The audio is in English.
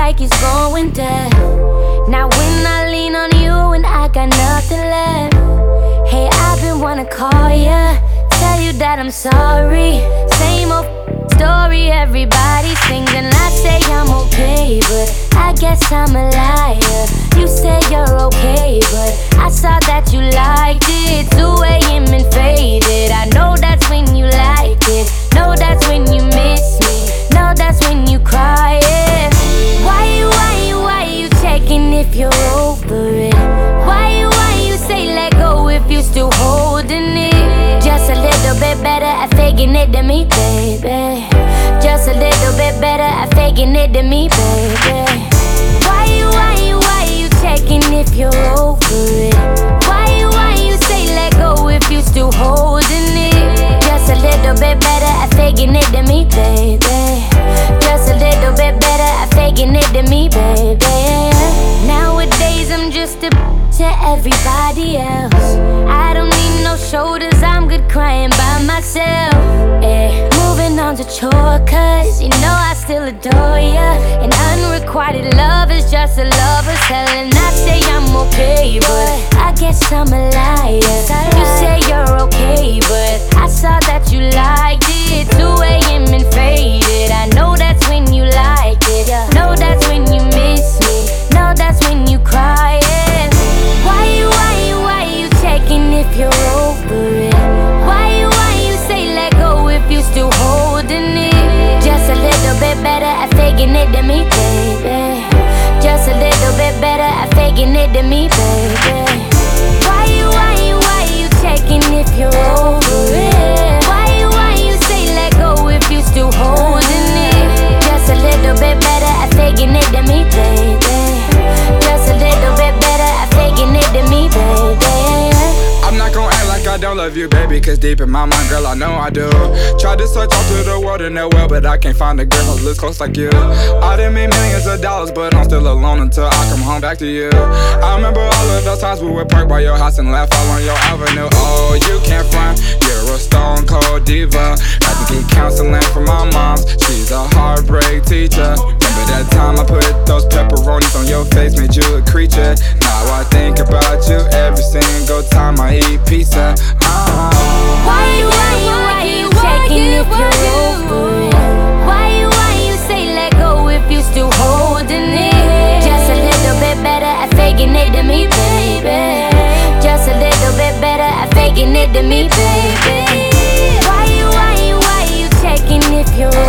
like it's going down. Now when I lean on you and I got nothing left, hey, I've been wanna call ya, tell you that I'm sorry. Same old story, everybody sings and I say I'm okay, but I guess I'm a liar. You say you're okay, but I saw that you liked it. 2 AM and faded. I know that's when you like it. Know that's when you miss me. Know that's when you cry. Yeah. Why you checking if you're over it? Why you say let go if you still holding it? Just a little bit better at faking it than me, baby. Just a little bit better at faking it than me, baby. Why you checking if you're over it? Why you say let go if you still holding it? Just a little bit better at faking it than me, baby. Just a little bit better at faking it than me, baby. Nowadays I'm just a to everybody else. I don't need no shoulders, I'm good crying by myself. Yeah. Moving on to chore, cause you know I still adore ya. And unrequited love is just a lover's hell. And I say I'm okay, but I guess I'm a liar. You say you're okay, but I saw that you liked it. 2 AM and faded. I know that's when you like it. Know that's when you miss me. Know that's when you cry. Yeah. Why you checking if you're over it? Why you say let go if you still holding it? Just a little bit better at faking it than me, baby. Just a little bit better at faking it than me, baby. Why you checking if you're over it? Why you say let go if you still holding it? Just a little bit better at faking it than me, baby. Just a little bit better at faking it than me, baby. I'm not gon' act like I don't love you, baby, cause deep in my mind, girl, I know I do. Tried to search all through the world in that well, but I can't find a girl who looks close like you. I done made millions of dollars, but I'm still alone until I come home back to you. I remember all of those times we would park by your house and laugh all on your avenue. Oh, you can't front, you're a stone cold diva. Had to get counseling from my mom, she's a heartbreak teacher. Remember that time I put those pepperonis on your face, made you a creature. Now I think about you every single time I eat pizza. Why you checking if you're over it? Why you say let go if you still holding it? Just a little bit better at faking it than me, baby. Just a little bit better at faking it than me, baby. Why you checking if you're